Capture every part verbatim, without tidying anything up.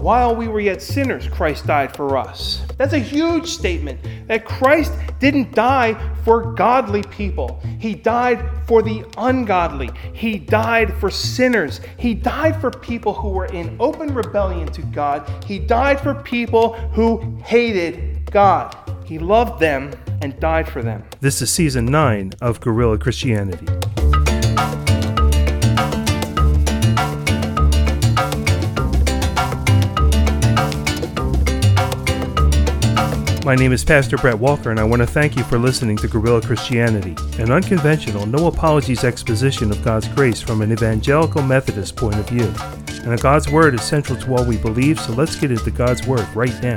while we were yet sinners, Christ died for us. That's a huge statement, that Christ didn't die for godly people. He died for the ungodly. He died for sinners. He died for people who were in open rebellion to God. He died for people who hated God. He loved them and died for them. This is season nine of Guerrilla Christianity. My name is Pastor Brett Walker, and I want to thank you for listening to Guerrilla Christianity, an unconventional, no apologies exposition of God's grace from an evangelical Methodist point of view. And God's Word is central to all we believe, so let's get into God's Word right now.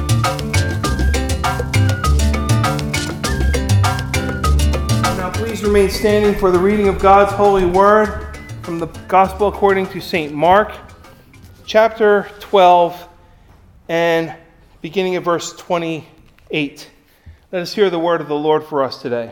Now please remain standing for the reading of God's holy Word from the Gospel according to Saint Mark, chapter twelve, and beginning at verse twenty-eight. Let us hear the word of the Lord for us today.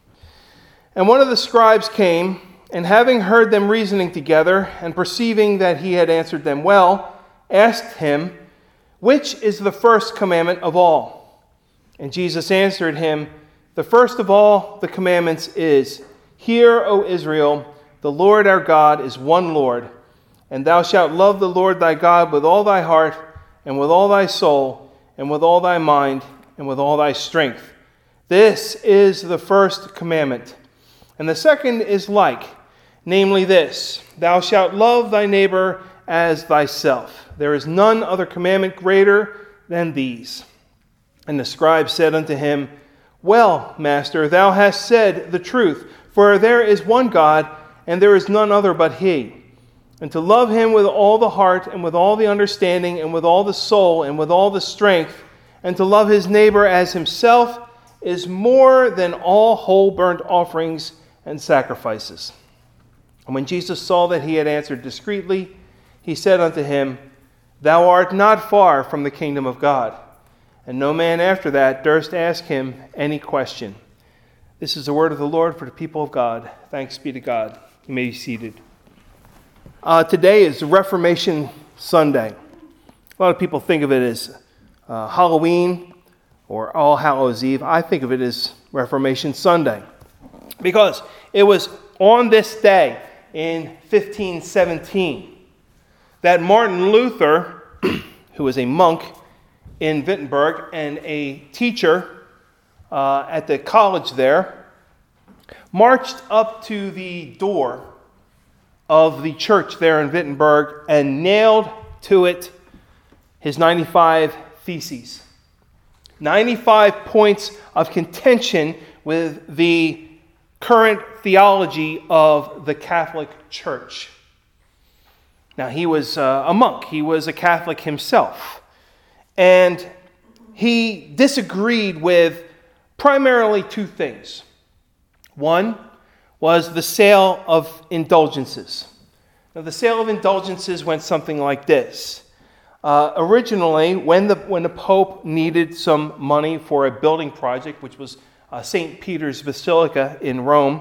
And one of the scribes came, and having heard them reasoning together, and perceiving that he had answered them well, asked him, "Which is the first commandment of all?" And Jesus answered him, "The first of all the commandments is, Hear, O Israel, the Lord our God is one Lord, and thou shalt love the Lord thy God with all thy heart, and with all thy soul, and with all thy mind, and with all thy strength. This is the first commandment. And the second is like, namely this, Thou shalt love thy neighbor as thyself. There is none other commandment greater than these." And the scribe said unto him, "Well, Master, thou hast said the truth, for there is one God, and there is none other but he. And to love him with all the heart, and with all the understanding, and with all the soul, and with all the strength, and to love his neighbor as himself is more than all whole burnt offerings and sacrifices." And when Jesus saw that he had answered discreetly, he said unto him, "Thou art not far from the kingdom of God." And no man after that durst ask him any question. This is the word of the Lord for the people of God. Thanks be to God. You may be seated. Uh, today is Reformation Sunday. A lot of people think of it as uh, Halloween or All Hallows Eve. I think of it as Reformation Sunday because it was on this day in fifteen seventeen that Martin Luther, who was a monk in Wittenberg and a teacher uh, at the college there, marched up to the door of the church there in Wittenberg and nailed to it his ninety-five theses. ninety-five points of contention with the current theology of the Catholic Church. Now, he was uh, a monk. He was a Catholic himself. And he disagreed with primarily two things. One was the sale of indulgences. Now, the sale of indulgences went something like this. Uh, originally, when the when the Pope needed some money for a building project, which was uh, Saint Peter's Basilica in Rome,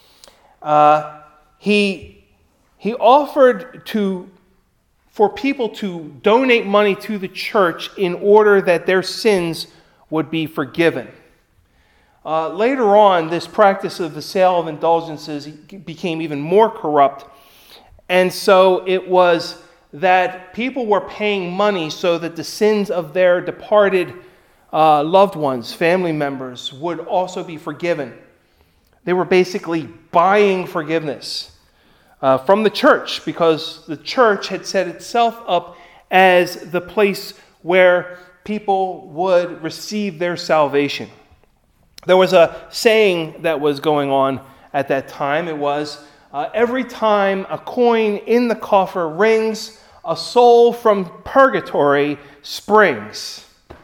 uh, he he offered to for people to donate money to the church in order that their sins would be forgiven. Uh, later on, this practice of the sale of indulgences became even more corrupt, and so it was that people were paying money so that the sins of their departed uh, loved ones, family members, would also be forgiven. They were basically buying forgiveness uh, from the church because the church had set itself up as the place where people would receive their salvation. There was a saying that was going on at that time. It was, uh, every time a coin in the coffer rings, a soul from purgatory springs.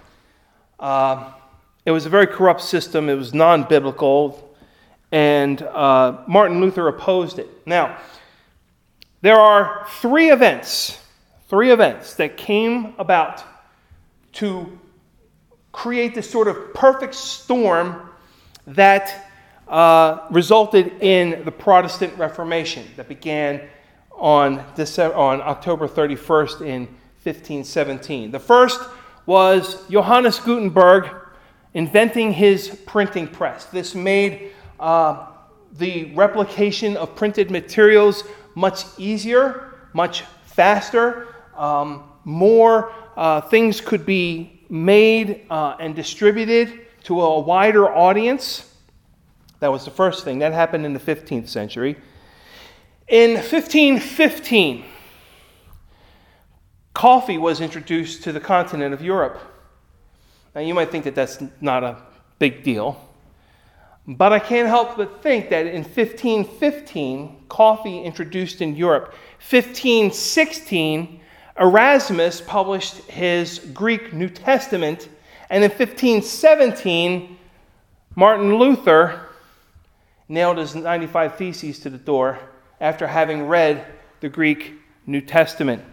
Uh, it was a very corrupt system. It was non-biblical, and uh, Martin Luther opposed it. Now, there are three events, three events that came about to create this sort of perfect storm that uh, resulted in the Protestant Reformation that began on December, on October thirty-first in fifteen seventeen. The first was Johannes Gutenberg inventing his printing press. This made uh, the replication of printed materials much easier, much faster. Um, more uh, things could be made uh, and distributed to a wider audience. That was the first thing. That happened in the fifteenth century. In fifteen fifteen, coffee was introduced to the continent of Europe. Now, you might think that that's not a big deal, but I can't help but think that in fifteen fifteen, coffee introduced in Europe. fifteen sixteen, Erasmus published his Greek New Testament, and in fifteen seventeen, Martin Luther nailed his ninety-five Theses to the door after having read the Greek New Testament.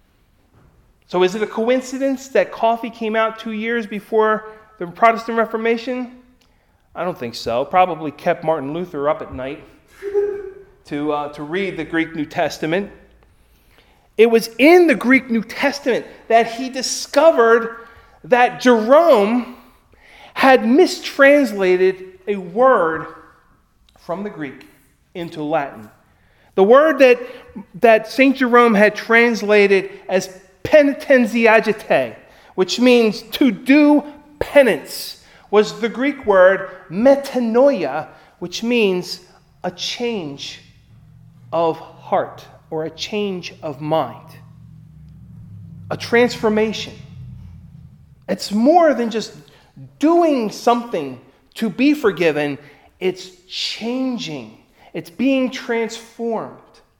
So is it a coincidence that coffee came out two years before the Protestant Reformation? I don't think so. Probably kept Martin Luther up at night to, uh, to read the Greek New Testament. It was in the Greek New Testament that he discovered that Jerome had mistranslated a word from the Greek into Latin. The word that, that Saint Jerome had translated as penitentiate, which means to do penance, was the Greek word metanoia, which means a change of heart or a change of mind, a transformation. It's more than just doing something to be forgiven. It's changing. It's being transformed.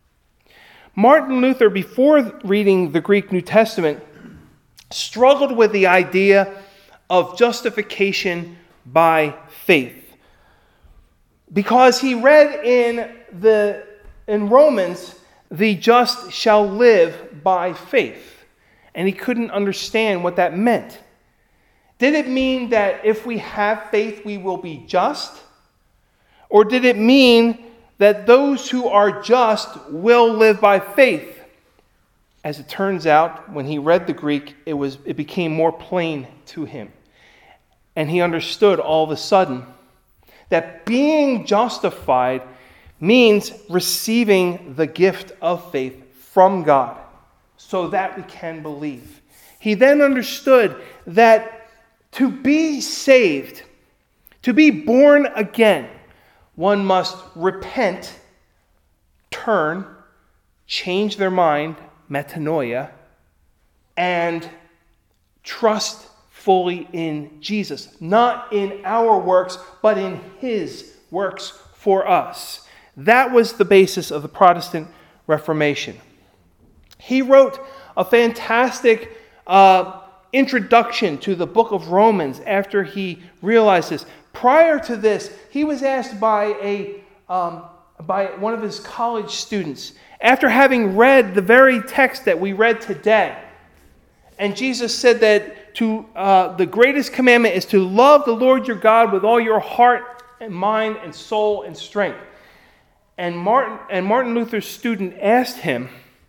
Martin Luther, before reading the Greek New Testament, struggled with the idea of justification by faith. Because he read in the in Romans, the just shall live by faith. And he couldn't understand what that meant. Did it mean that if we have faith, we will be just? Or did it mean that those who are just will live by faith? As it turns out, when he read the Greek, it was it became more plain to him. And he understood all of a sudden that being justified means receiving the gift of faith from God so that we can believe. He then understood that to be saved, to be born again, one must repent, turn, change their mind, metanoia, and trust fully in Jesus. Not in our works, but in His works for us. That was the basis of the Protestant Reformation. He wrote a fantastic uh, introduction to the book of Romans after he realized this. Prior to this, he was asked by a um, by one of his college students, after having read the very text that we read today, and Jesus said that to uh, the greatest commandment is to love the Lord your God with all your heart and mind and soul and strength. And Martin and Martin Luther's student asked him,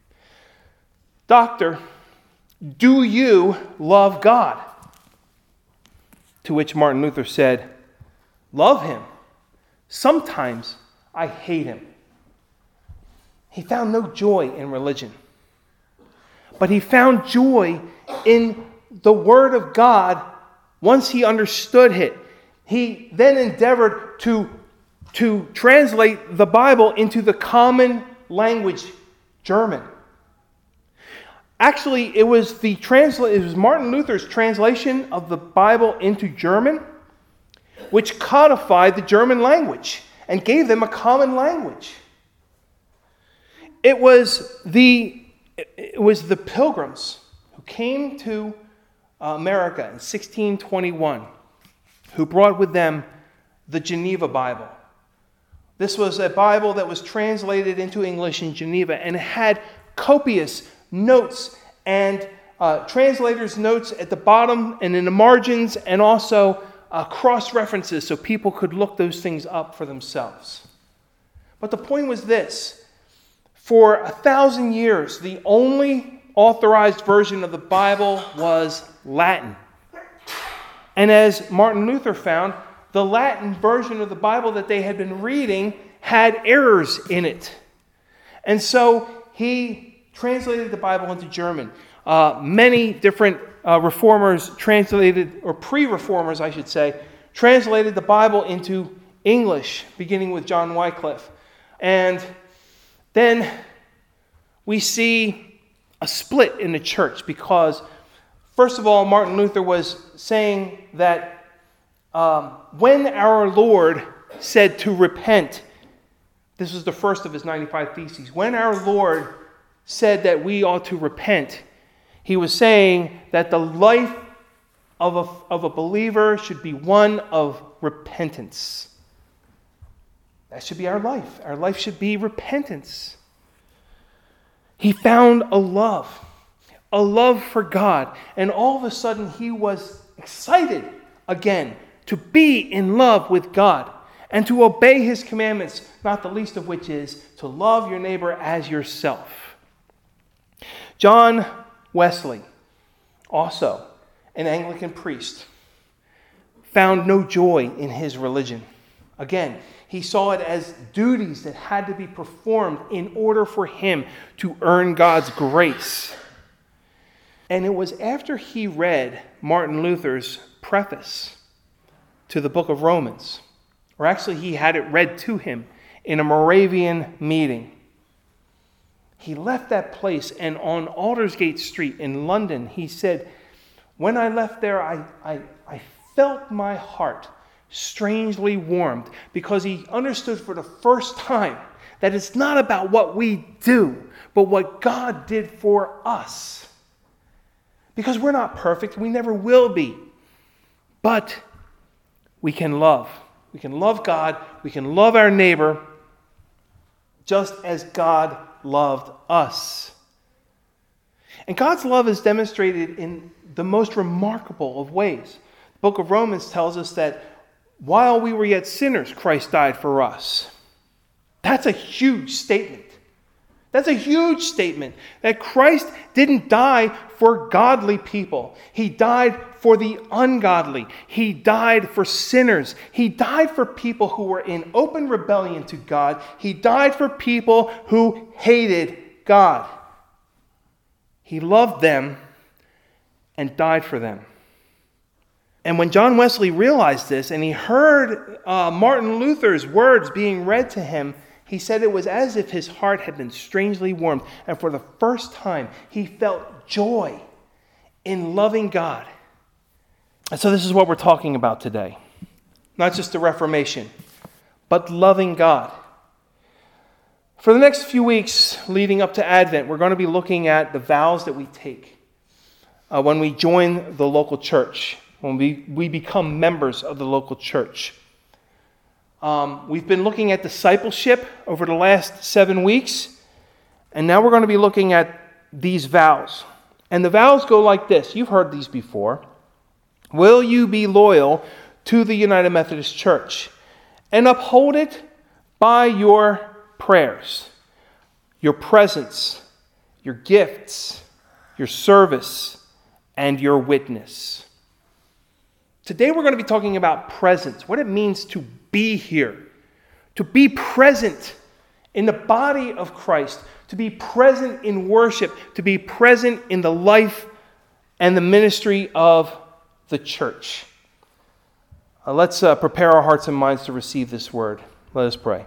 "Doctor, do you love God?" To which Martin Luther said, "Love Him. Sometimes I hate Him." He found no joy in religion, but he found joy in the Word of God once he understood it. He then endeavored to, to translate the Bible into the common language, German. Actually, it was the transla- it was Martin Luther's translation of the Bible into German which codified the German language and gave them a common language. It was the, it was the Pilgrims who came to America in sixteen twenty-one who brought with them the Geneva Bible. This was a Bible that was translated into English in Geneva, and it had copious notes and uh, translators' notes at the bottom and in the margins, and also uh, cross-references so people could look those things up for themselves. But the point was this: for a thousand years, the only authorized version of the Bible was Latin. And as Martin Luther found, the Latin version of the Bible that they had been reading had errors in it. And so he translated the Bible into German. Uh, many different uh, reformers translated, or pre-reformers I should say, translated the Bible into English, beginning with John Wycliffe. And then we see a split in the church because, first of all, Martin Luther was saying that um, when our Lord said to repent, this was the first of his ninety-five Theses, when our Lord said that we ought to repent, he was saying that the life of a, of a believer should be one of repentance. That should be our life. Our life should be repentance. He found a love, a love for God, and all of a sudden he was excited again to be in love with God and to obey his commandments, not the least of which is to love your neighbor as yourself. John Wesley, also an Anglican priest, found no joy in his religion. Again, he saw it as duties that had to be performed in order for him to earn God's grace. And it was after he read Martin Luther's preface to the book of Romans, or actually he had it read to him in a Moravian meeting. He left that place, and on Aldersgate Street in London, he said, when I left there, I, I, I felt my heart strangely warmed, because he understood for the first time that it's not about what we do, but what God did for us. Because we're not perfect, we never will be. But we can love. We can love God, we can love our neighbor, just as God loved us. And God's love is demonstrated in the most remarkable of ways. The book of Romans tells us that while we were yet sinners, Christ died for us. That's a huge statement. That's a huge statement that Christ didn't die for godly people. He died for the ungodly. He died for sinners. He died for people who were in open rebellion to God. He died for people who hated God. He loved them and died for them. And when John Wesley realized this and he heard uh, Martin Luther's words being read to him, he said it was as if his heart had been strangely warmed. And for the first time, he felt joy in loving God. And so this is what we're talking about today. Not just the Reformation, but loving God. For the next few weeks leading up to Advent, we're going to be looking at the vows that we take uh, when we join the local church, when we, we become members of the local church. Um, we've been looking at discipleship over the last seven weeks, and now we're going to be looking at these vows. And the vows go like this. You've heard these before. Will you be loyal to the United Methodist Church and uphold it by your prayers, your presence, your gifts, your service, and your witness? Today we're going to be talking about presence, what it means to be here, to be present in the body of Christ, to be present in worship, to be present in the life and the ministry of the church. Uh, let's uh, prepare our hearts and minds to receive this word. Let us pray.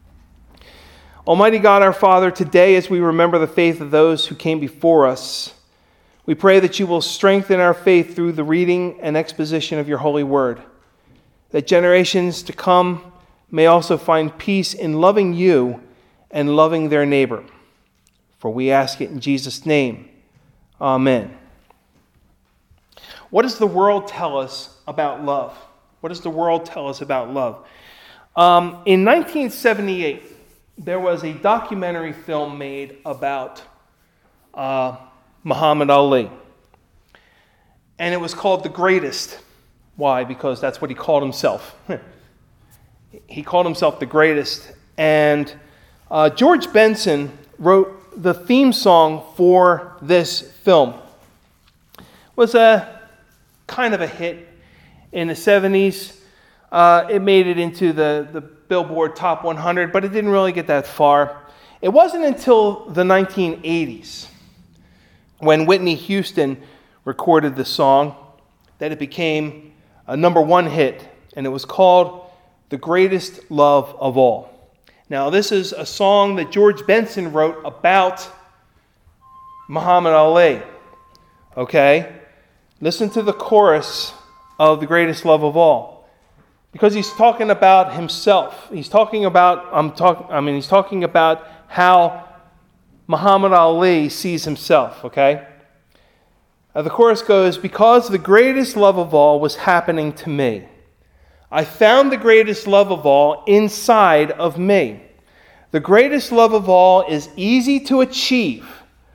Almighty God, our Father, today as we remember the faith of those who came before us, we pray that you will strengthen our faith through the reading and exposition of your holy word, that generations to come may also find peace in loving you and loving their neighbor. For we ask it in Jesus' name. Amen. What does the world tell us about love? What does the world tell us about love? Um, in nineteen seventy-eight, there was a documentary film made about uh, Muhammad Ali. And it was called The Greatest. Why? Because that's what he called himself. He called himself the greatest. And uh, George Benson wrote the theme song for this film. It was a kind of a hit in the seventies. Uh, it made it into the, the Billboard Top one hundred, but it didn't really get that far. It wasn't until the nineteen eighties, when Whitney Houston recorded the song, that it became a number one hit, and it was called The Greatest Love of All. Now, this is a song that George Benson wrote about Muhammad Ali. Okay? Listen to the chorus of The Greatest Love of All. Because he's talking about himself. He's talking about, I'm talk, I mean, he's talking about how Muhammad Ali sees himself, okay? Uh, the chorus goes, because the greatest love of all was happening to me. I found the greatest love of all inside of me. The greatest love of all is easy to achieve.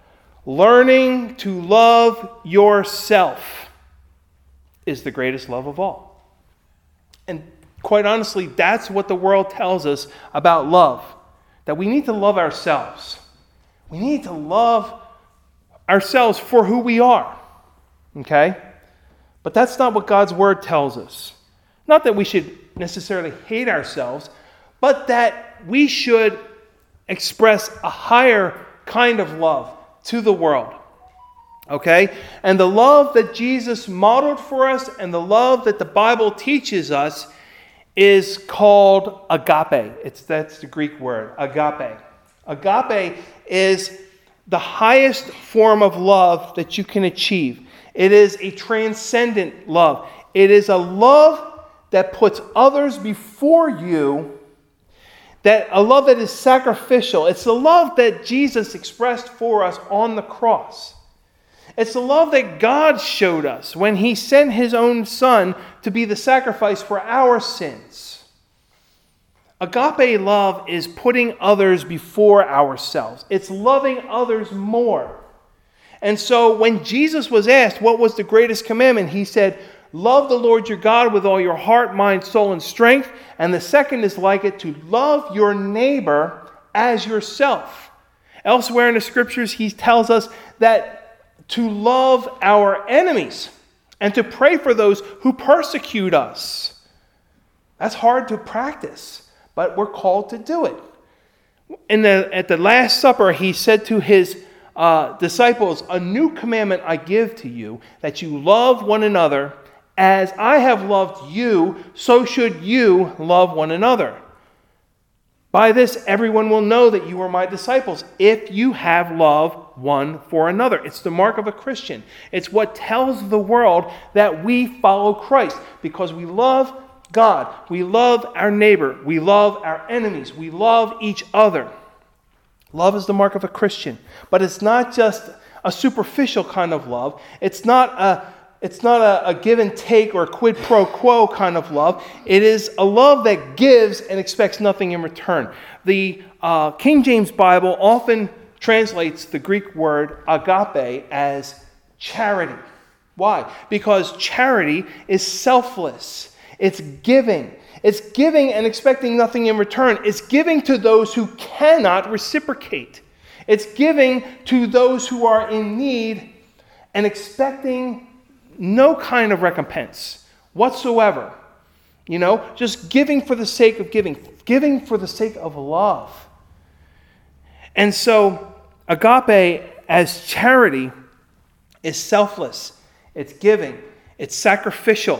Learning to love yourself is the greatest love of all. And quite honestly, that's what the world tells us about love. That we need to love ourselves. We need to love ourselves for who we are. Okay? But that's not what God's Word tells us. Not that we should necessarily hate ourselves, but that we should express a higher kind of love to the world. Okay? And the love that Jesus modeled for us and the love that the Bible teaches us is called agape. It's that's the Greek word, agape. Agape is the highest form of love that you can achieve. It is a transcendent love. It is a love that puts others before you, that a love that is sacrificial. It's the love that Jesus expressed for us on the cross. It's the love that God showed us when He sent His own Son to be the sacrifice for our sins. Agape love is putting others before ourselves. It's loving others more. And so when Jesus was asked what was the greatest commandment, He said, love the Lord your God with all your heart, mind, soul, and strength. And the second is like it, to love your neighbor as yourself. Elsewhere in the Scriptures, He tells us that to love our enemies and to pray for those who persecute us. That's hard to practice, but we're called to do it. In the, at the Last Supper, He said to His uh, disciples, a new commandment I give to you, that you love one another. As I have loved you, so should you love one another. By this, everyone will know that you are my disciples, if you have love one for another. It's the mark of a Christian. It's what tells the world that we follow Christ, because we love God, we love our neighbor, we love our enemies, we love each other. Love is the mark of a Christian, but it's not just a superficial kind of love. It's not a It's not a, a give and take or a quid pro quo kind of love. It is a love that gives and expects nothing in return. The uh, King James Bible often translates the Greek word agape as charity. Why? Because charity is selfless. It's giving. It's giving and expecting nothing in return. It's giving to those who cannot reciprocate. It's giving to those who are in need and expecting no kind of recompense whatsoever. You know, just giving for the sake of giving. Giving for the sake of love. And so, agape as charity is selfless. It's giving. It's sacrificial.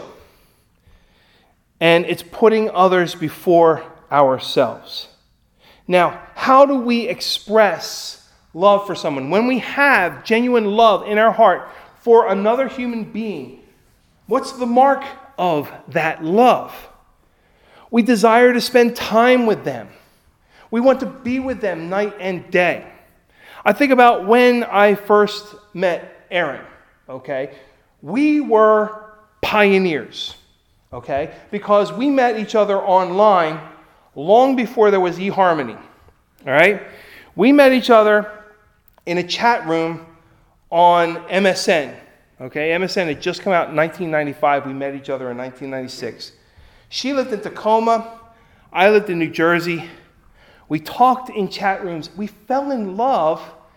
And it's putting others before ourselves. Now, how do we express love for someone? When we have genuine love in our heart for another human being, what's the mark of that love? We desire to spend time with them. We want to be with them night and day. I think about when I first met Aaron, okay? We were pioneers, okay? Because we met each other online long before there was eHarmony, all right? We met each other in a chat room on M S N. Okay, M S N had just come out in nineteen ninety-five. We met each other in nineteen ninety-six. She lived in Tacoma. I lived in New Jersey. We talked in chat rooms. We fell in love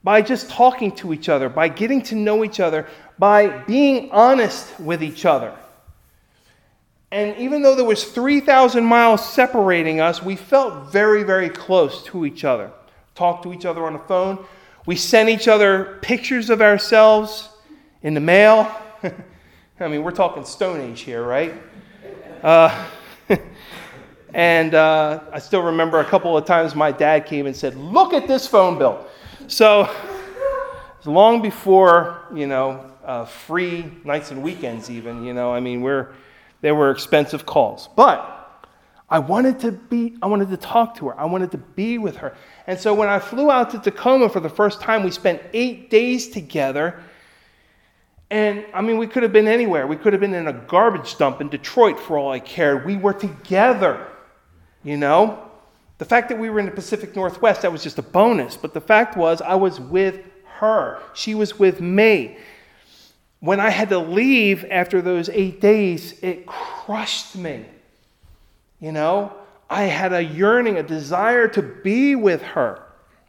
by just talking to each other, by getting to know each other, by being honest with each other. And even though there was three thousand miles separating us, we felt very, very close to each other. Talked to each other on the phone. We sent each other pictures of ourselves in the mail. I mean, we're talking Stone Age here, right? Uh, and uh, I still remember a couple of times my dad came and said, "Look at this phone bill." So, long before, you know, uh, free nights and weekends even, you know, I mean, we're, there were expensive calls. But I wanted to be, I wanted to talk to her. I wanted to be with her. And so when I flew out to Tacoma for the first time, we spent eight days together. And, I mean, we could have been anywhere. We could have been in a garbage dump in Detroit for all I cared. We were together, you know. The fact that we were in the Pacific Northwest, that was just a bonus. But the fact was, I was with her. She was with me. When I had to leave after those eight days, it crushed me. You know, I had a yearning, a desire to be with her.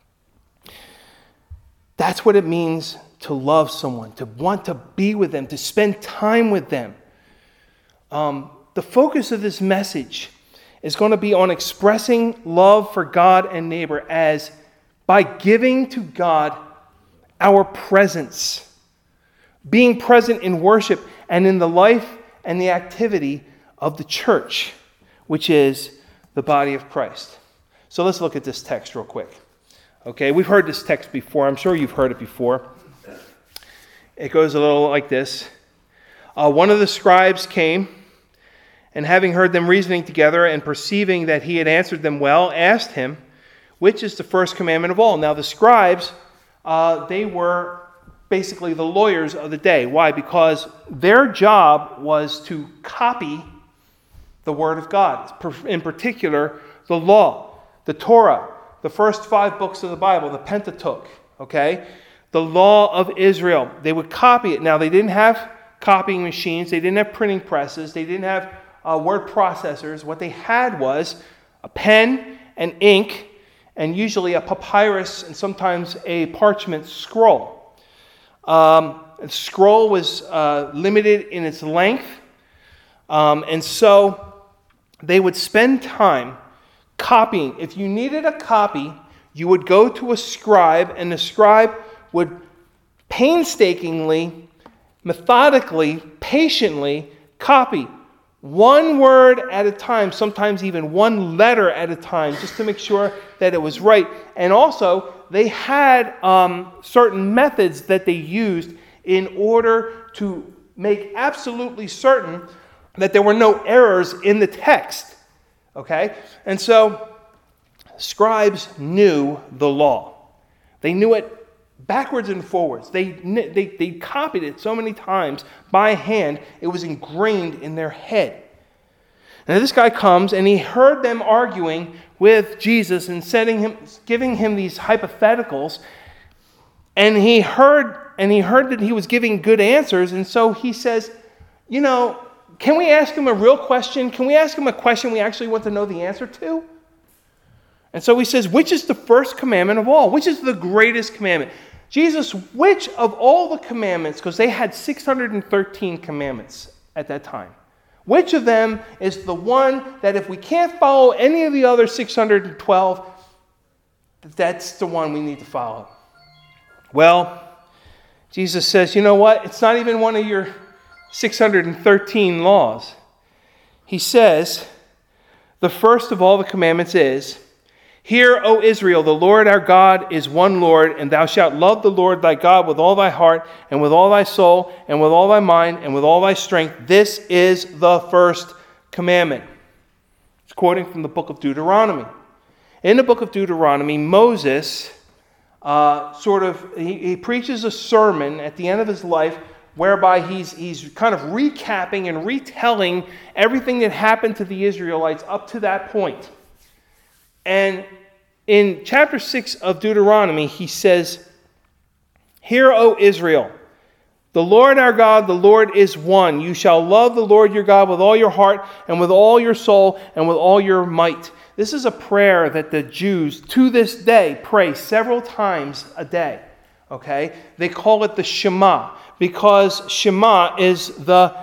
That's what it means to love someone, to want to be with them, to spend time with them. Um, the focus of this message is going to be on expressing love for God and neighbor as by giving to God our presence, being present in worship and in the life and the activity of the church, which is the body of Christ. So let's look at this text real quick. Okay, we've heard this text before. I'm sure you've heard it before. It goes a little like this. Uh, one of the scribes came, and having heard them reasoning together and perceiving that he had answered them well, asked him, which is the first commandment of all? Now the scribes, uh, they were basically the lawyers of the day. Why? Because their job was to copy the Word of God, in particular the law, the Torah, the first five books of the Bible, the Pentateuch, okay? The law of Israel. They would copy it. Now they didn't have copying machines, they didn't have printing presses, they didn't have Uh, word processors. What they had was a pen and ink, and usually a papyrus and sometimes a parchment scroll. Um, the scroll was uh, limited in its length, um, and so they would spend time copying. If you needed a copy, you would go to a scribe, and the scribe would painstakingly, methodically, patiently copy one word at a time, sometimes even one letter at a time, just to make sure that it was right. And also, they had um, certain methods that they used in order to make absolutely certain that there were no errors in the text. Okay? And so, scribes knew the law. They knew it backwards and forwards. They, they, they copied it so many times by hand, it was ingrained in their head. And this guy comes, and he heard them arguing with Jesus and setting him, giving him these hypotheticals. And he heard, and he heard that he was giving good answers. And so he says, you know, can we ask him a real question? Can we ask him a question we actually want to know the answer to? And so he says, which is the first commandment of all? Which is the greatest commandment? Jesus, which of all the commandments, because they had six hundred thirteen commandments at that time, which of them is the one that if we can't follow any of the other six hundred twelve, that's the one we need to follow? Well, Jesus says, you know what? It's not even one of your six hundred thirteen laws. He says, the first of all the commandments is, hear, O Israel, the Lord our God is one Lord, and thou shalt love the Lord thy God with all thy heart, and with all thy soul, and with all thy mind, and with all thy strength. This is the first commandment. It's quoting from the book of Deuteronomy. In the book of Deuteronomy, Moses uh, sort of, he, he preaches a sermon at the end of his life whereby he's, he's kind of recapping and retelling everything that happened to the Israelites up to that point. And in chapter six of Deuteronomy, he says, hear, O Israel, the Lord our God, the Lord is one. You shall love the Lord your God with all your heart and with all your soul and with all your might. This is a prayer that the Jews to this day pray several times a day. Okay? They call it the Shema because Shema is the,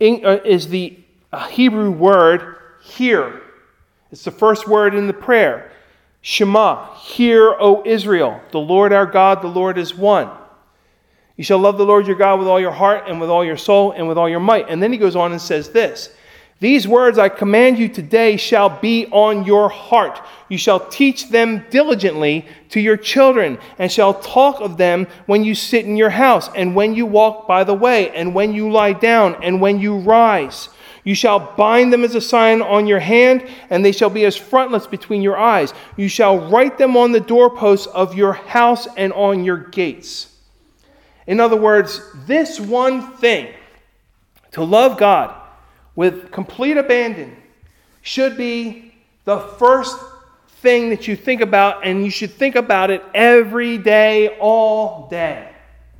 is the Hebrew word hear. It's the first word in the prayer. Shema, hear, O Israel, the Lord our God, the Lord is one. You shall love the Lord your God with all your heart and with all your soul and with all your might. And then he goes on and says this, these words I command you today shall be on your heart. You shall teach them diligently to your children and shall talk of them when you sit in your house and when you walk by the way and when you lie down and when you rise. You shall bind them as a sign on your hand, and they shall be as frontlets between your eyes. You shall write them on the doorposts of your house and on your gates. In other words, this one thing, to love God with complete abandon, should be the first thing that you think about, and you should think about it every day, all day,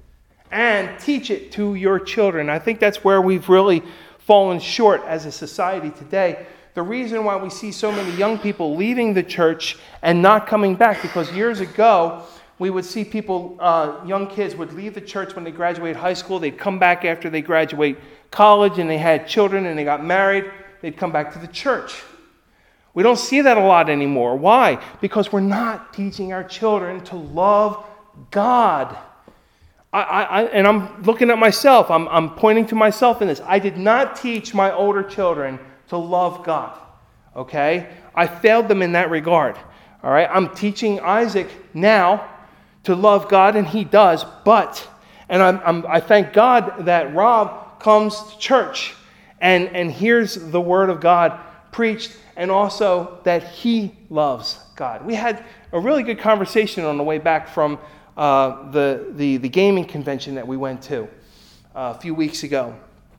and teach it to your children. I think that's where we've really fallen short as a society today. The reason why we see so many young people leaving the church and not coming back, because years ago, we would see people, uh, young kids would leave the church when they graduate high school. They'd come back after they graduate college and they had children and they got married. They'd come back to the church. We don't see that a lot anymore. Why? Because we're not teaching our children to love God. I, I, and I'm looking at myself. I'm, I'm pointing to myself in this. I did not teach my older children to love God. Okay? I failed them in that regard. All right? I'm teaching Isaac now to love God, and he does. But, and I'm, I'm, I thank God that Rob comes to church and, and hears the word of God preached, and also that he loves God. We had a really good conversation on the way back from Uh, the, the, the gaming convention that we went to uh, a few weeks ago.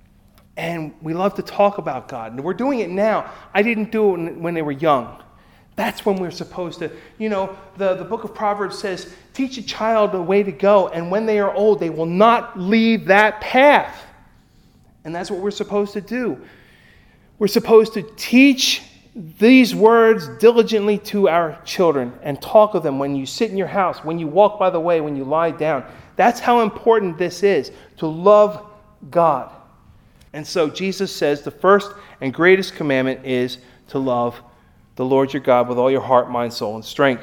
And we love to talk about God. And we're doing it now. I didn't do it when they were young. That's when we're supposed to, you know, the, the book of Proverbs says, teach a child the way to go, and when they are old, they will not leave that path. And that's what we're supposed to do. We're supposed to teach these words diligently to our children and talk of them when you sit in your house, when you walk by the way, when you lie down. That's how important this is, to love God. And so Jesus says the first and greatest commandment is to love the Lord your God with all your heart, mind, soul, and strength.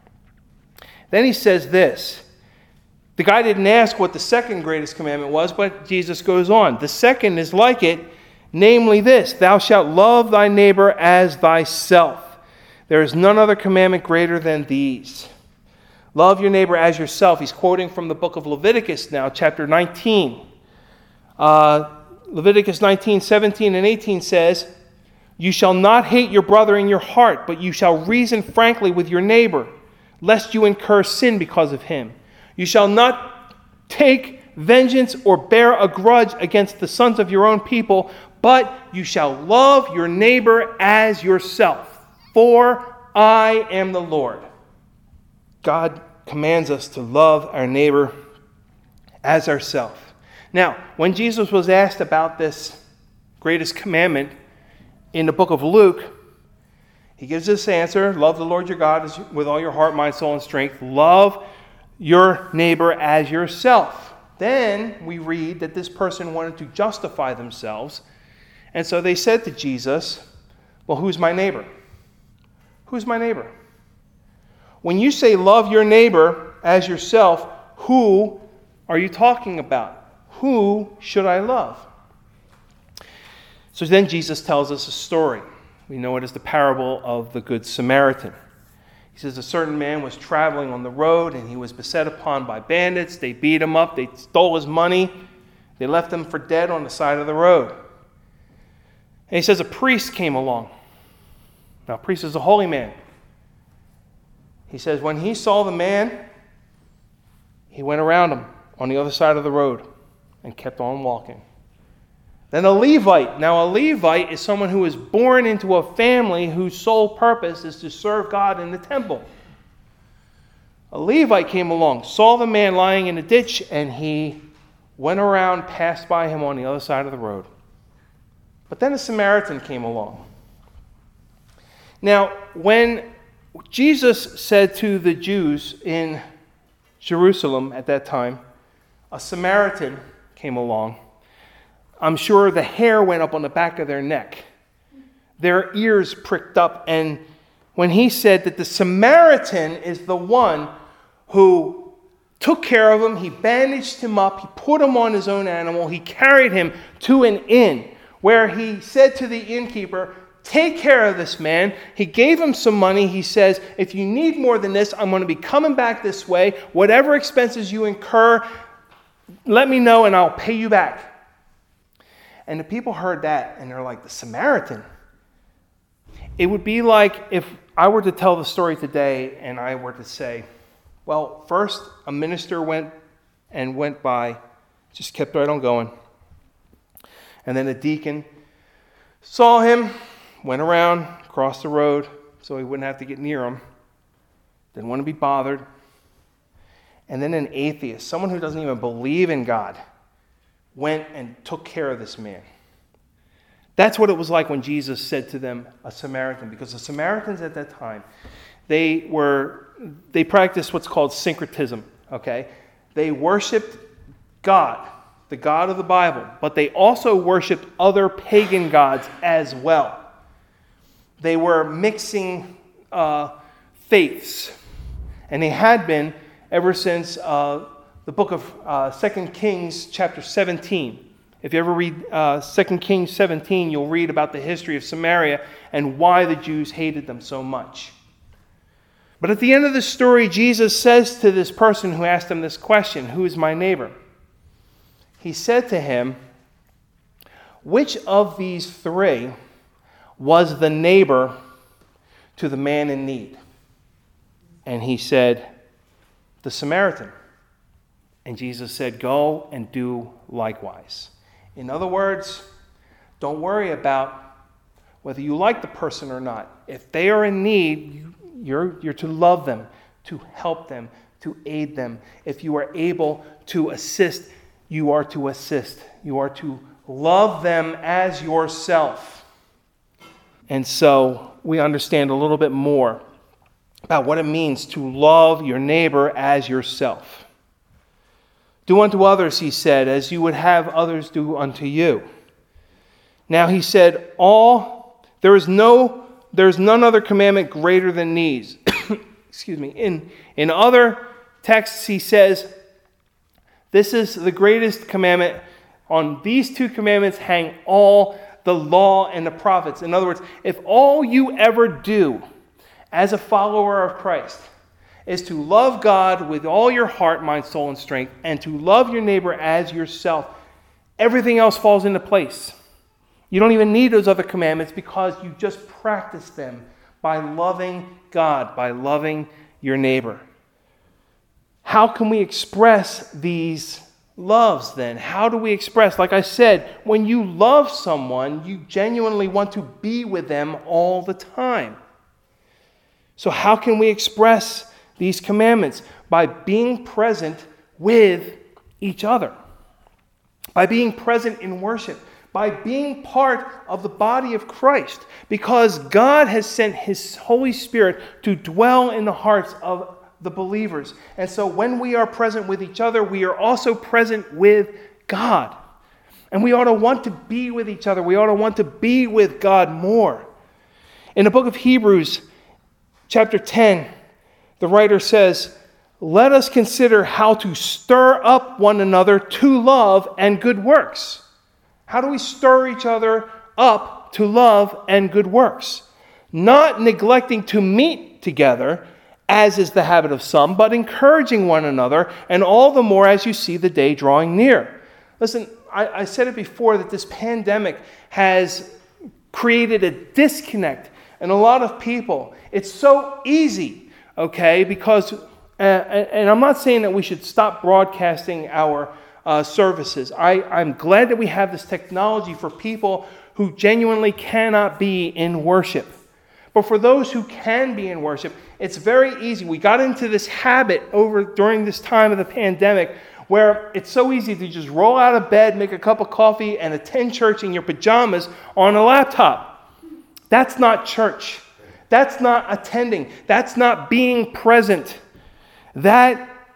Then he says this. The guy didn't ask what the second greatest commandment was, but Jesus goes on. The second is like it, namely this, thou shalt love thy neighbor as thyself. There is none other commandment greater than these. Love your neighbor as yourself. He's quoting from the book of Leviticus now, chapter nineteen. Uh, Leviticus nineteen, seventeen, and eighteen says, you shall not hate your brother in your heart, but you shall reason frankly with your neighbor, lest you incur sin because of him. You shall not take vengeance or bear a grudge against the sons of your own people, but you shall love your neighbor as yourself, for I am the Lord. God commands us to love our neighbor as ourselves. Now, when Jesus was asked about this greatest commandment in the book of Luke, he gives this answer, love the Lord your God with all your heart, mind, soul, and strength. Love your neighbor as yourself. Then we read that this person wanted to justify themselves. And so they said to Jesus, well, who's my neighbor? Who's my neighbor? When you say love your neighbor as yourself, who are you talking about? Who should I love? So then Jesus tells us a story. We know it as the parable of the Good Samaritan. He says a certain man was traveling on the road and he was beset upon by bandits. They beat him up. They stole his money. They left him for dead on the side of the road. And he says a priest came along. Now, a priest is a holy man. He says when he saw the man, he went around him on the other side of the road and kept on walking. Then a Levite. Now, a Levite is someone who is born into a family whose sole purpose is to serve God in the temple. A Levite came along, saw the man lying in a ditch, and he went around, passed by him on the other side of the road. But then a Samaritan came along. Now, when Jesus said to the Jews in Jerusalem at that time, a Samaritan came along. I'm sure the hair went up on the back of their neck. Their ears pricked up. And when he said that the Samaritan is the one who took care of him, he bandaged him up, he put him on his own animal, he carried him to an inn where he said to the innkeeper, take care of this man. He gave him some money. He says, if you need more than this, I'm going to be coming back this way. Whatever expenses you incur, let me know and I'll pay you back. And the people heard that and they're like, the Samaritan? It would be like if I were to tell the story today and I were to say, well, first a minister went and went by, just kept right on going. And then a deacon saw him, went around, crossed the road so he wouldn't have to get near him. Didn't want to be bothered. And then an atheist, someone who doesn't even believe in God, went and took care of this man. That's what it was like when Jesus said to them, a Samaritan, because the Samaritans at that time, they were, they practiced what's called syncretism, okay? They worshiped God, the God of the Bible, but they also worshiped other pagan gods as well. They were mixing uh, faiths, and they had been ever since uh, the book of uh, Second Kings chapter seventeen. If you ever read uh, Second Kings seventeen, you'll read about the history of Samaria and why the Jews hated them so much. But at the end of the story, Jesus says to this person who asked him this question, who is my neighbor? He said to him, which of these three was the neighbor to the man in need? And he said, the Samaritan. And Jesus said, go and do likewise. In other words, don't worry about whether you like the person or not. If they are in need, you, you're, you're to love them, to help them, to aid them. If you are able to assist, you are to assist. You are to love them as yourself. And so we understand a little bit more about what it means to love your neighbor as yourself. Do unto others, he said, as you would have others do unto you. Now he said, all there is no there is none other commandment greater than these. Excuse me. In in other texts he says, this is the greatest commandment. On these two commandments hang all the law and the prophets. In other words, if all you ever do as a follower of Christ is to love God with all your heart, mind, soul, and strength, and to love your neighbor as yourself, everything else falls into place. You don't even need those other commandments because you just practice them by loving God, by loving your neighbor. How can we express these loves then? How do we express? Like I said, when you love someone, you genuinely want to be with them all the time. So how can we express these commandments? By being present with each other. By being present in worship. By being part of the body of Christ. Because God has sent His Holy Spirit to dwell in the hearts of the believers. And so when we are present with each other, we are also present with God. And we ought to want to be with each other. We ought to want to be with God more. In the book of Hebrews, chapter ten, the writer says, let us consider how to stir up one another to love and good works. How do we stir each other up to love and good works? Not neglecting to meet together, as is the habit of some, but encouraging one another, and all the more as you see the day drawing near. Listen, I, I said it before that this pandemic has created a disconnect in a lot of people. It's so easy, okay, because, uh, and I'm not saying that we should stop broadcasting our uh, services. I, I'm glad that we have this technology for people who genuinely cannot be in worship. But for those who can be in worship, it's very easy. We got into this habit over during this time of the pandemic where it's so easy to just roll out of bed, make a cup of coffee, and attend church in your pajamas on a laptop. That's not church. That's not attending. That's not being present. That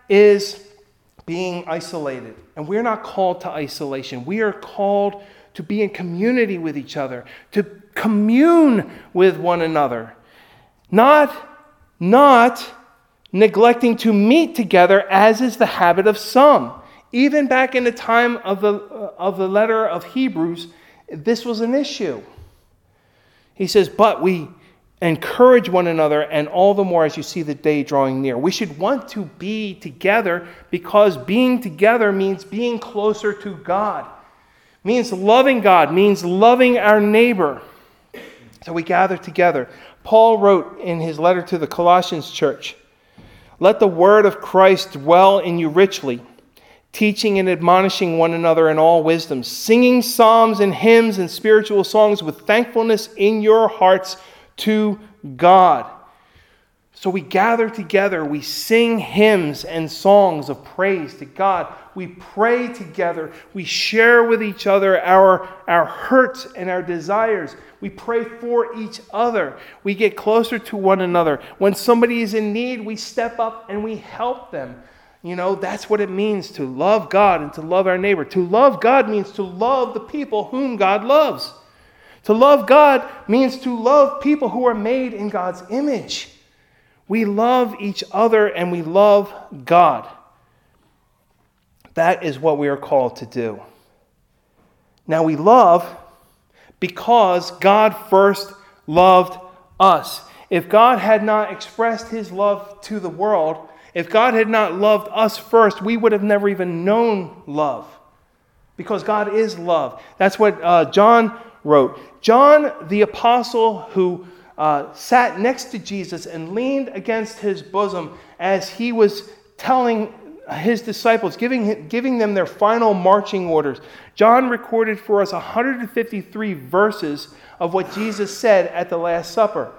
is being isolated. And we're not called to isolation. We are called to be in community with each other, to commune with one another. Not, not neglecting to meet together, as is the habit of some. Even back in the time of the, of the letter of Hebrews, this was an issue. He says, but we encourage one another, and all the more as you see the day drawing near. We should want to be together, because being together means being closer to God. Means loving God, means loving our neighbor. So we gather together. Paul wrote in his letter to the Colossians church, let the word of Christ dwell in you richly, teaching and admonishing one another in all wisdom, singing psalms and hymns and spiritual songs with thankfulness in your hearts to God. So we gather together, we sing hymns and songs of praise to God. We pray together, we share with each other our, our hurts and our desires. We pray for each other. We get closer to one another. When somebody is in need, we step up and we help them. You know, that's what it means to love God and to love our neighbor. To love God means to love the people whom God loves. To love God means to love people who are made in God's image. We love each other and we love God. That is what we are called to do. Now we love because God first loved us. If God had not expressed his love to the world, if God had not loved us first, we would have never even known love. Because God is love. That's what uh, John wrote. John, the apostle who uh, sat next to Jesus and leaned against his bosom as he was telling his disciples, giving, giving them their final marching orders. John recorded for us one hundred fifty-three verses of what Jesus said at the Last Supper.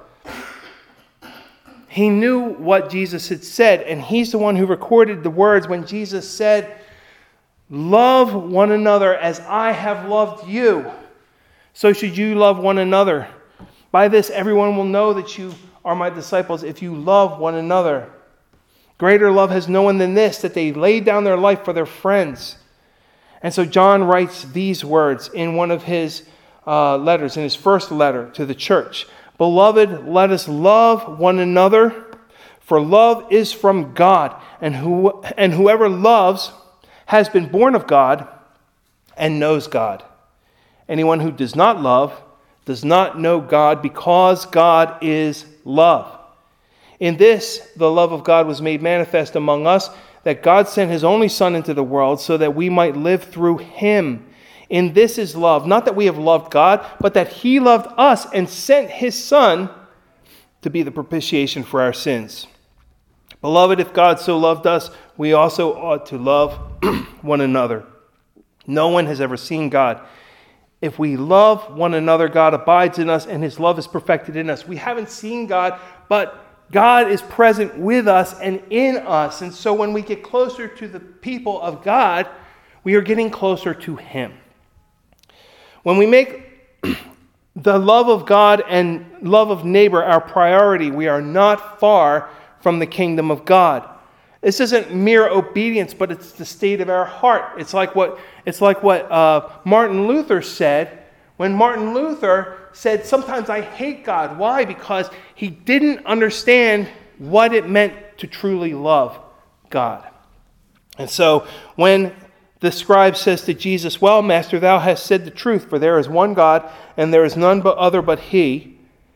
He knew what Jesus had said, and he's the one who recorded the words when Jesus said, love one another as I have loved you. So should you love one another. By this, everyone will know that you are my disciples if you love one another. Greater love has no one than this, that they lay down their life for their friends. And so John writes these words in one of his uh, letters, in his first letter to the church. Beloved, let us love one another, for love is from God, and who and whoever loves has been born of God and knows God. Anyone who does not love does not know God, because God is love. In this, the love of God was made manifest among us, that God sent his only Son into the world so that we might live through him. In this is love, not that we have loved God, but that he loved us and sent his Son to be the propitiation for our sins. Beloved, if God so loved us, we also ought to love one another. No one has ever seen God. If we love one another, God abides in us and his love is perfected in us. We haven't seen God, but God is present with us and in us. And so when we get closer to the people of God, we are getting closer to him. When we make the love of God and love of neighbor our priority, we are not far from the kingdom of God. This isn't mere obedience, but it's the state of our heart. It's like what, it's like what uh, Martin Luther said. When Martin Luther said, sometimes I hate God. Why? Because he didn't understand what it meant to truly love God. And so when the scribe says to Jesus, well, Master, thou hast said the truth, for there is one God, and there is none but other but he.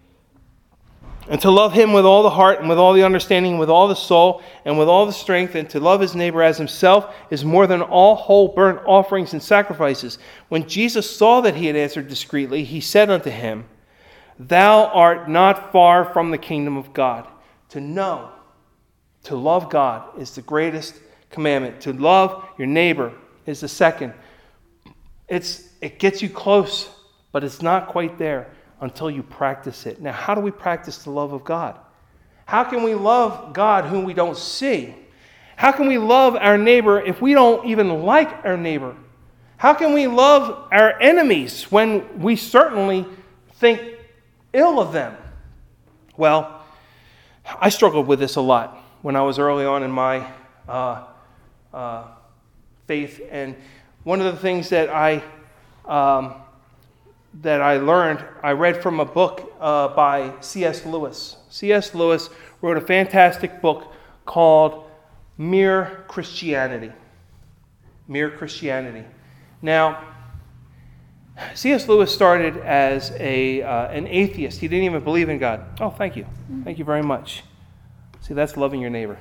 And to love him with all the heart and with all the understanding, with all the soul and with all the strength, and to love his neighbor as himself is more than all whole burnt offerings and sacrifices. When Jesus saw that he had answered discreetly, he said unto him, thou art not far from the kingdom of God. To know, to love God is the greatest commandment. To love your neighbor is the second. It's it gets you close, but it's not quite there until you practice it. Now, how do we practice the love of God? How can we love God whom we don't see? How can we love our neighbor if we don't even like our neighbor? How can we love our enemies when we certainly think ill of them? Well, I struggled with this a lot when I was early on in my uh, uh, faith. And one of the things that I um, that I learned, I read from a book uh, by C S Lewis. C S Lewis wrote a fantastic book called Mere Christianity. Mere Christianity. Now, C S Lewis started as a uh, an atheist. He didn't even believe in God. Oh, thank you. Thank you very much. See, that's loving your neighbor.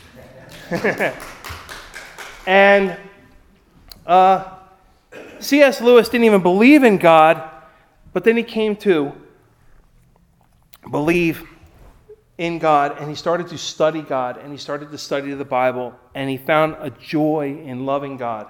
And uh, C S Lewis didn't even believe in God, but then he came to believe in God, and he started to study God, and he started to study the Bible, and he found a joy in loving God.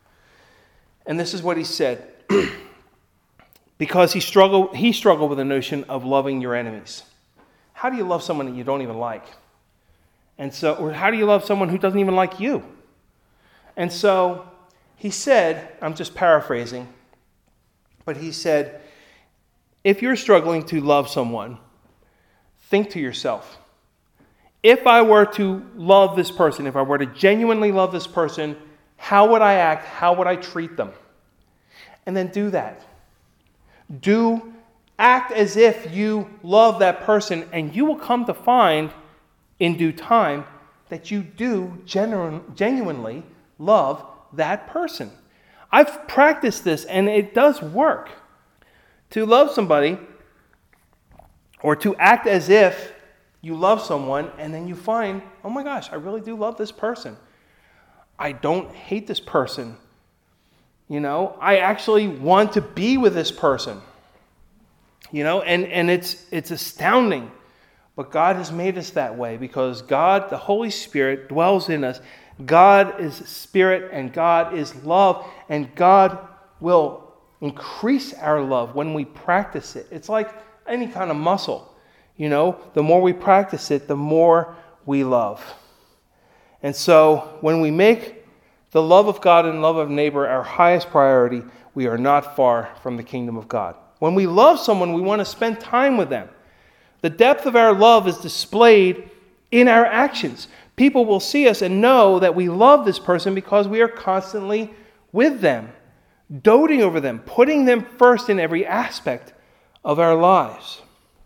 And this is what he said. Because he struggled, he struggled with the notion of loving your enemies. How do you love someone that you don't even like? And so, or how do you love someone who doesn't even like you? And so he said, I'm just paraphrasing, but he said, if you're struggling to love someone, think to yourself, if I were to love this person, if I were to genuinely love this person, how would I act? How would I treat them? And then do that. Do act as if you love that person, and you will come to find in due time that you do genu- genuinely love that person. I've practiced this, and it does work. To love somebody, or to act as if you love someone, and then you find, oh my gosh, I really do love this person. I don't hate this person. You know, I actually want to be with this person. You know, and, and it's it's astounding. But God has made us that way because God, the Holy Spirit, dwells in us. God is spirit and God is love, and God will increase our love when we practice it. It's like any kind of muscle. You know, the more we practice it, the more we love. And so when we make the love of God and love of neighbor our highest priority, we are not far from the kingdom of God. When we love someone, we want to spend time with them. The depth of our love is displayed in our actions. People will see us and know that we love this person because we are constantly with them, doting over them, putting them first in every aspect of our lives.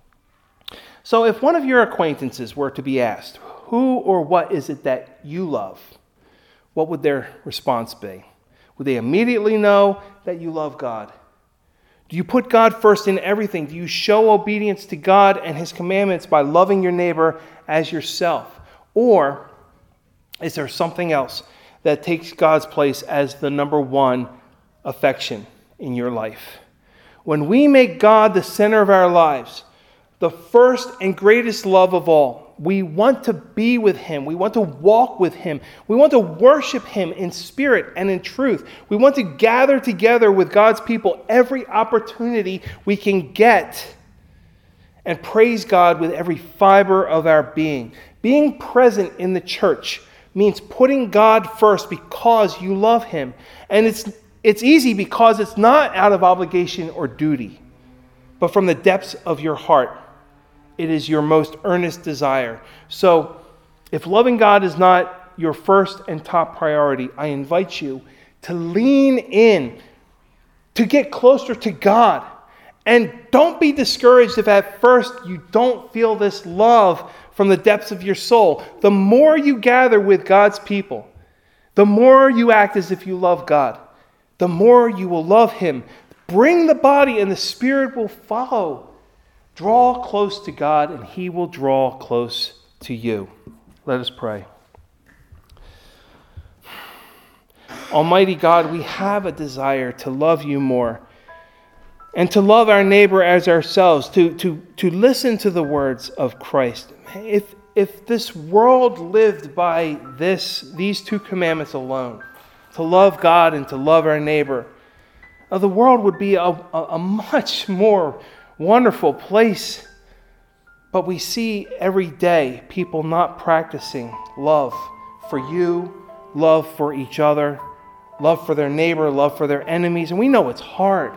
So if one of your acquaintances were to be asked, who or what is it that you love? What would their response be? Would they immediately know that you love God? Do you put God first in everything? Do you show obedience to God and His commandments by loving your neighbor as yourself? Or is there something else that takes God's place as the number one affection in your life? When we make God the center of our lives, the first and greatest love of all, we want to be with Him. We want to walk with Him. We want to worship Him in spirit and in truth. We want to gather together with God's people every opportunity we can get and praise God with every fiber of our being. Being present in the church means putting God first because you love Him. And it's it's easy because it's not out of obligation or duty, but from the depths of your heart. It is your most earnest desire. So, if loving God is not your first and top priority, I invite you to lean in, to get closer to God. And don't be discouraged if at first you don't feel this love from the depths of your soul. The more you gather with God's people, the more you act as if you love God, the more you will love Him. Bring the body and the Spirit will follow. Draw close to God, and He will draw close to you. Let us pray. Almighty God, we have a desire to love You more and to love our neighbor as ourselves, to, to, to listen to the words of Christ. If, if this world lived by this, these two commandments alone, to love God and to love our neighbor, uh, the world would be a, a, a much more wonderful place. But we see every day people not practicing love for You, love for each other, love for their neighbor, love for their enemies. And we know it's hard.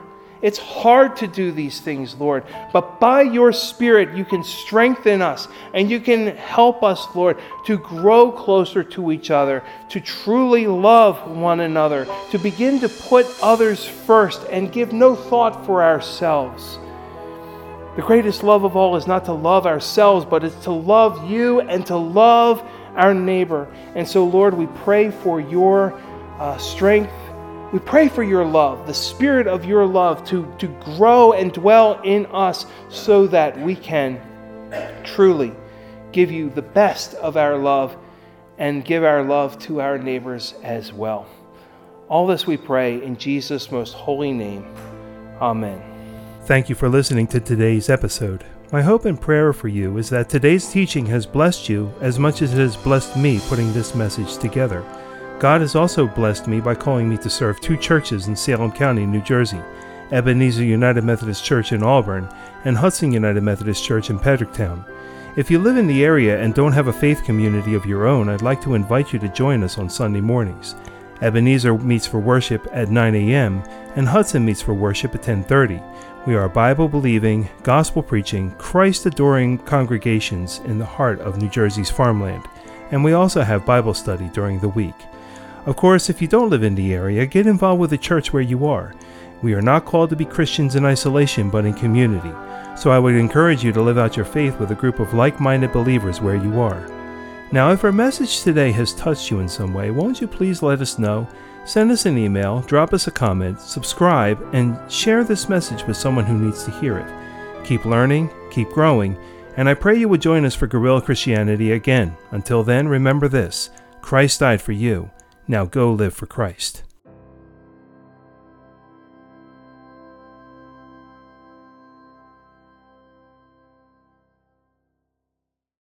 It's hard to do these things, Lord, but by your Spirit, you can strengthen us and you can help us, Lord, to grow closer to each other, to truly love one another, to begin to put others first and give no thought for ourselves. The greatest love of all is not to love ourselves, but it's to love you and to love our neighbor. And so, Lord, we pray for your uh, strength. We pray for your love, the spirit of your love to, to grow and dwell in us so that we can truly give you the best of our love and give our love to our neighbors as well. All this we pray in Jesus' most holy name. Amen. Thank you for listening to today's episode. My hope and prayer for you is that today's teaching has blessed you as much as it has blessed me putting this message together. God has also blessed me by calling me to serve two churches in Salem County, New Jersey, Ebenezer United Methodist Church in Auburn and Hudson United Methodist Church in Pedricktown. If you live in the area and don't have a faith community of your own, I'd like to invite you to join us on Sunday mornings. Ebenezer meets for worship at nine a.m. and Hudson meets for worship at ten thirty. We are Bible-believing, gospel-preaching, Christ-adoring congregations in the heart of New Jersey's farmland, and we also have Bible study during the week. Of course, if you don't live in the area, get involved with the church where you are. We are not called to be Christians in isolation, but in community. So I would encourage you to live out your faith with a group of like-minded believers where you are. Now, if our message today has touched you in some way, won't you please let us know? Send us an email, drop us a comment, subscribe, and share this message with someone who needs to hear it. Keep learning, keep growing, and I pray you would join us for Guerrilla Christianity again. Until then, remember this: Christ died for you. Now go live for Christ.